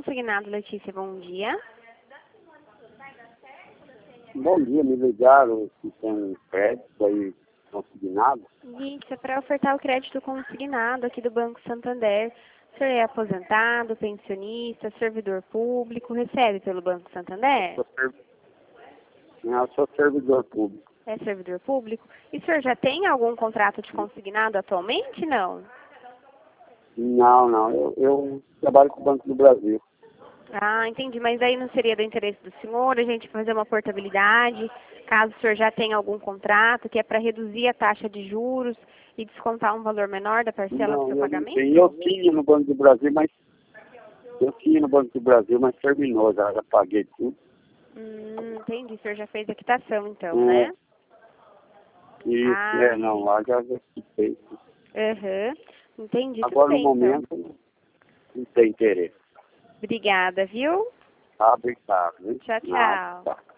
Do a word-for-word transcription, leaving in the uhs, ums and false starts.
Consignado, Letícia, bom dia. Bom dia, me ligaram que tem um crédito aí consignado. Isso, é para ofertar o crédito consignado aqui do Banco Santander. O senhor é aposentado, pensionista, servidor público, recebe pelo Banco Santander? Eu sou, serv... eu sou servidor público. É servidor público? E o senhor já tem algum contrato de consignado atualmente, não? Não, não, eu, eu trabalho com o Banco do Brasil. Ah, entendi, mas aí não seria do interesse do senhor a gente fazer uma portabilidade, caso o senhor já tenha algum contrato, que é para reduzir a taxa de juros e descontar um valor menor da parcela Não, do seu eu não pagamento? tenho. Eu tinha no Banco do Brasil, mas eu tinha no Banco do Brasil, mas terminou, já, já paguei tudo. Hum, entendi, o senhor já fez a quitação então, É, né? isso, Ah, é, não, lá já já fiquei. aham, entendi, tudo Agora no bem então. momento não tem interesse. Obrigada, viu? Tá, obrigado. Hein? Tchau, Nada, tchau. tá.